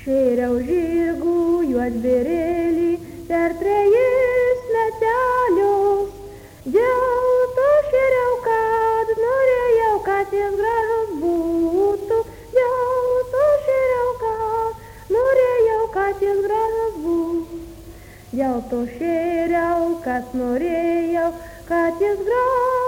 Šėriau žirgų juodbėrėlį per 3 metelius. Dėl to šėriau, kad norėjau, kad jis gražus būtų. Dėl to šėriau, kad norėjau, kad jis gražus būtų. Dėl to šėriau, kad norėjau, kad jis gražus